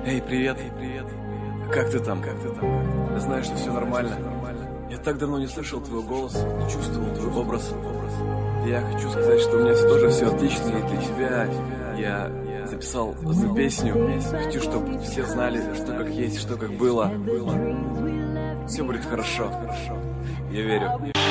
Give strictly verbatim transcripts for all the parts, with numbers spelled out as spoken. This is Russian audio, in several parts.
Эй, привет. Как ты там? Как ты там? Я знаю, что все нормально. Я так давно не слышал твой голос, не чувствовал твой образ. Я хочу сказать, что у меня тоже все отлично, и для тебя я записал эту песню. Хочу, чтобы все знали, что как есть, что как было. Все будет хорошо. Я верю.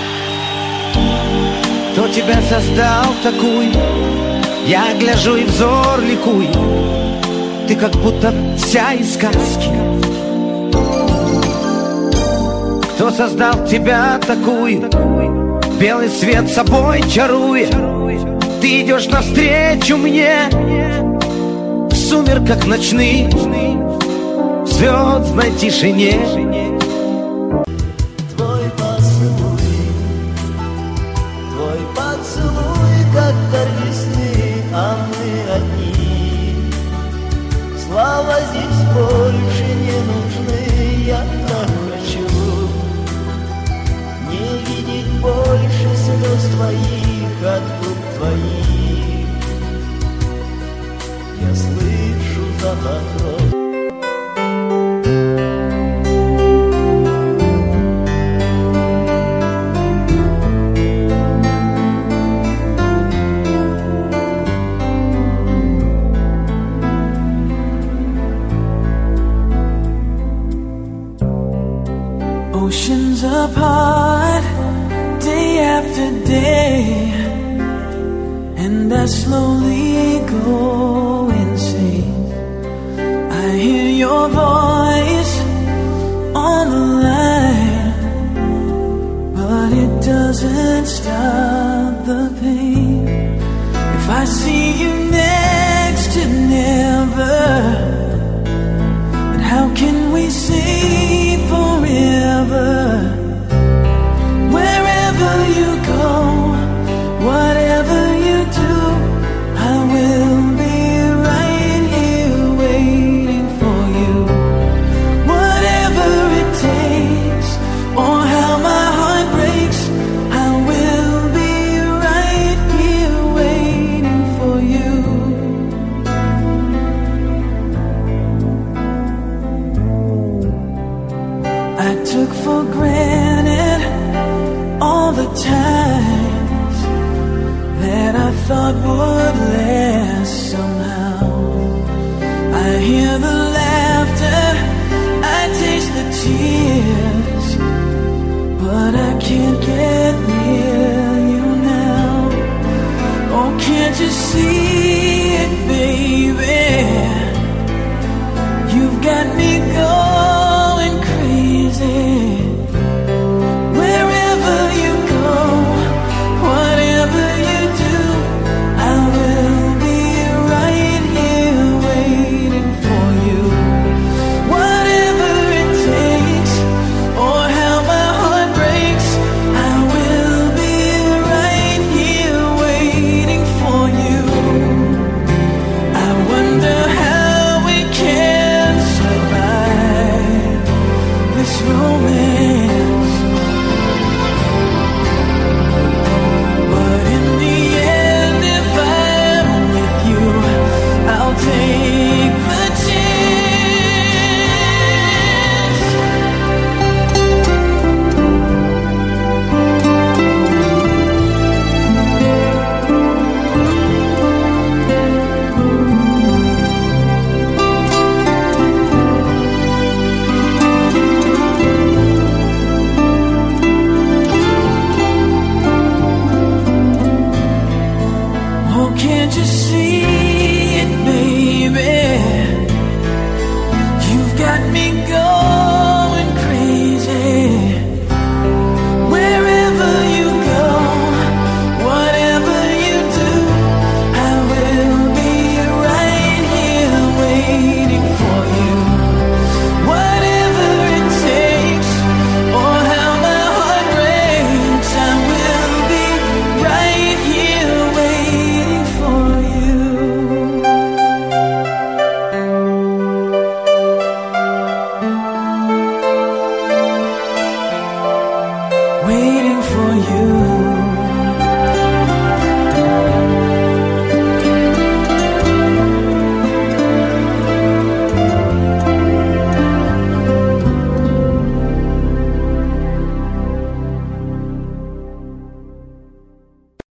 Кто тебя создал такую? Я гляжу и взор ликуй. Ты как будто вся из сказки. Кто создал тебя такую? Белый свет собой чаруя. Ты идешь навстречу мне в сумерках ночных, в звездной тишине. Твой поцелуй, твой поцелуй, как дар весны, а мы одни. Слава здесь больше не нужны, я так хочу не видеть больше слез твоих от губ твоих. Я слышу запах роз. Oceans apart, day after day, and I slowly go insane. I hear your voice on the line, but it doesn't stop the pain. If I see you next to never, then how can we say forever? Wherever you go, whatever you do, I will be right here waiting for you. Whatever it takes, or how my heart breaks, I will be right here waiting for you. I took for granted all the times that I thought would last somehow. I hear the laughter, I taste the tears, but I can't get near you now. Oh, can't you see?